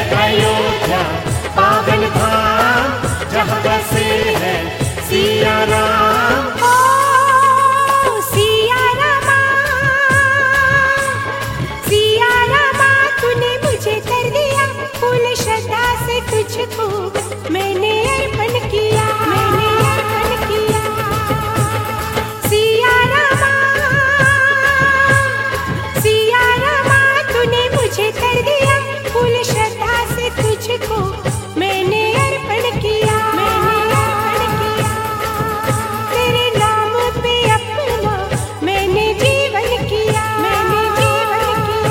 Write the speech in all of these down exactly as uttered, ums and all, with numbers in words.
अयोध्या पावन धाम, जहाँ बसे है सिया राम। ओ सिया रामा, सिया रामा तूने मुझे कर दिया, फूल श्रद्धा से तुझको मैंने अर्पण किया, मैंने अर्पण किया। सिया रामा, सिया रामा तूने मुझे कर दिया, फूल श्रद्धा से तुझको मैंने अर्पण किया, मैंने अर्पण किया। तेरे नाम पे अपना मैंने जीवन किया, मैंने जीवन किया।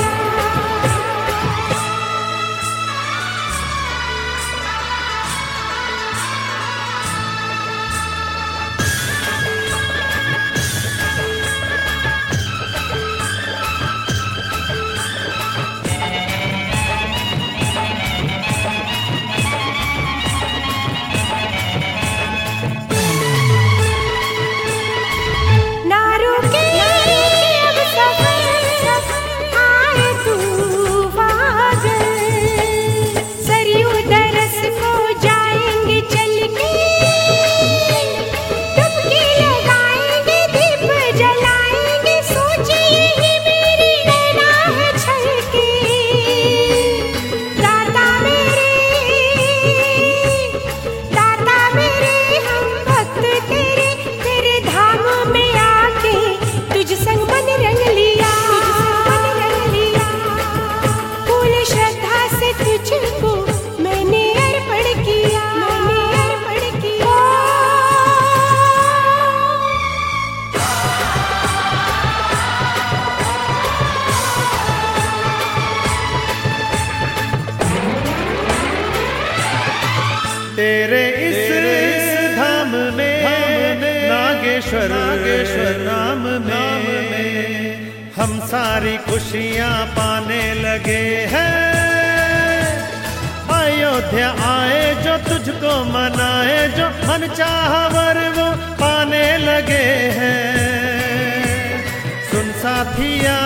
तेरे इस धाम में नागेश्वर नागेश्वर नाम में हम सारी खुशियाँ पाने लगे हैं। अयोध्या आए जो तुझको मनाए, जो मन चाहा वर वो पाने लगे हैं। सुन साथिया,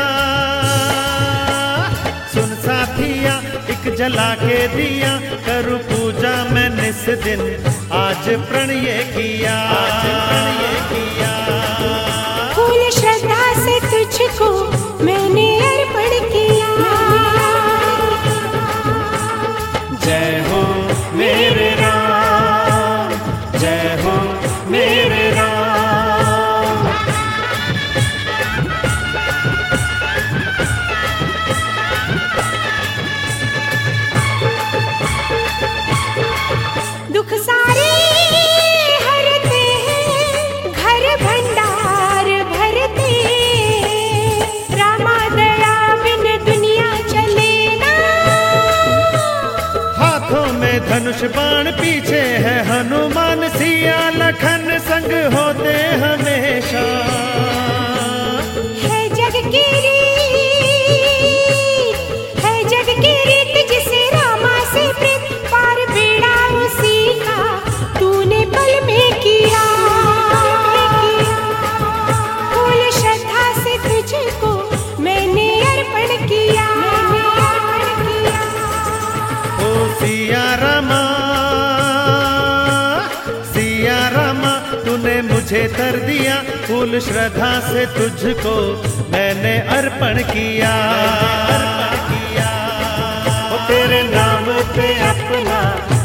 सुन साथिया एक जला के दिया, करूँ पूजा मैं निस दिन, आज प्रण ये किया, आज प्रण ये किया। फूल श्रद्धा से तुझको मैंने अर्पण किया। जय हो मेरे राम, जय हो मेरे राम। दुख सारे हरते हैं, घर भंडार भरते, रामा दया बिन दुनिया चले ना। हाथों में धनुष बाण, पीछे है हनुमान, सिया लखन संग होते हमेशा। है जग की रीत, है जग की रीत, जिसे रामा से प्रीत, पार बेड़ा उसी का तूने पल में किया। फूल श्रद्धा से तुझको मैंने अर्पण किया, मैंने अर्पण किया। ओ सिया रामा, सिया रामा तूने मुझे कर दिया, फूल श्रद्धा से तुझको मैंने अर्पण किया, अर्पण किया। ओ तेरे नाम पे अपना